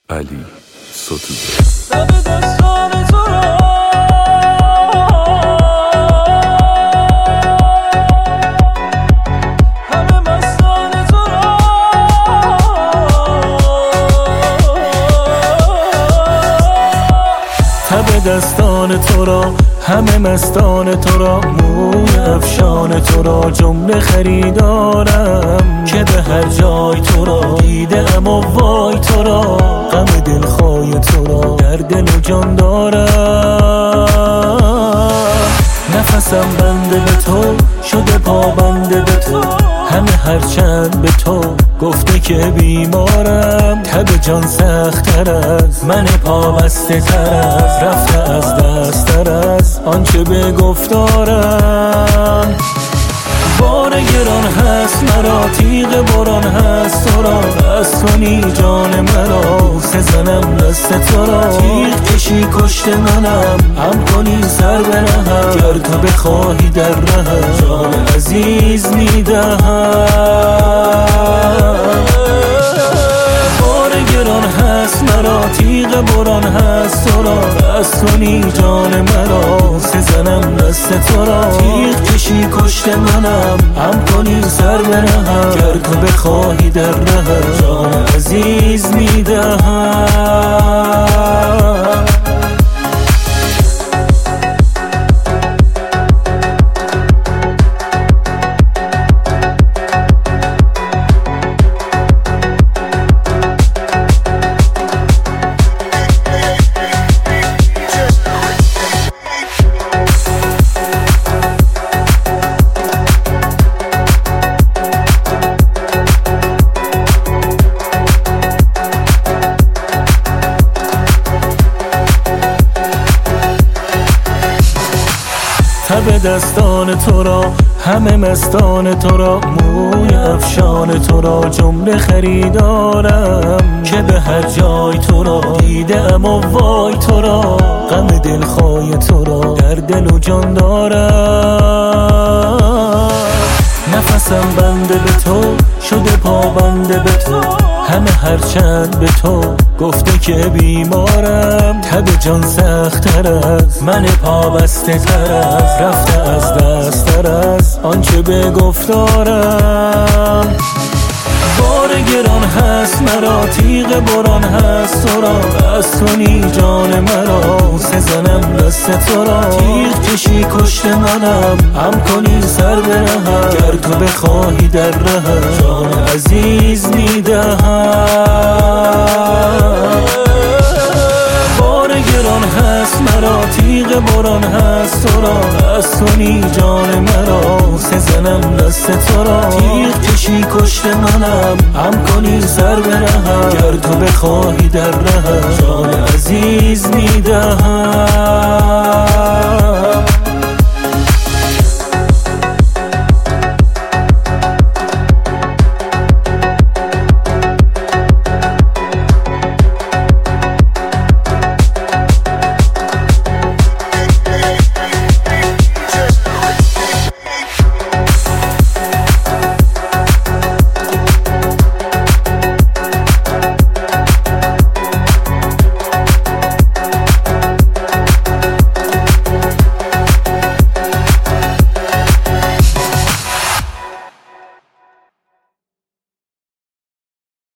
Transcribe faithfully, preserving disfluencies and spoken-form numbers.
علی ستوده. دستان تو را همه مستان تو را، موی افشان تو را جمله خریدارم، که به هر جای تو را دیده ام و وای تو را، غم دلخواه تو را در دل و جان دارم. نفسم بنده به تو شده، پا بنده به تو، همه هرچند به تو گفته که بیمارم، تب جان سخت‌تر از من پابسته تر از، رفته از دست تر از آنچه به گفتارم. بار گران هست مرا، تیغ بران هست تو را، بس کنی جان مرا، سزنم دست تو را، تیغ کشی کشت منم، هم کنی سر برهم، گر تو بخواهی در رهم، جان عزیز میدهم. بار گران هست مرا، تیغ بران هست تو را، بس کنی جان مرا، سزنم دست تو را، تیغ کشی کشت منم، هم کنی سر برهم، گر تو بخواهی در رهم، جان عزیز میدهم. تب دستان تو را همه مستان تو را، موی افشان تو را جمله خریدارم، که به هر جای تو را دیده ام و وای تو را، غم دلخواه تو را در دل و جان دارم. نفسم بنده به تو شده، پا بنده به تو، همه هرچند به تو گفته که بیمارم، تب جان سخت‌تر از من پابسته تر از، رفته از دست تر از آنچه به گفتارم. بار گران هست مرا، تیغ بران هست تو را، بس کنی جان مرا، سزنم دست تو را، تیغ کشی کشت منم، هم کنی سر برهم، گر تو بخواهی در رهم، جان عزیز میدهم. بار گران هست مرا، تیغ بران هست تو را، بس کنی جان مرا، سزنم دست تو را، تیغ کشی کشت منم، هم کنی سر برهم، گر تو بخواهی در رهم، جان عزیز میدهم.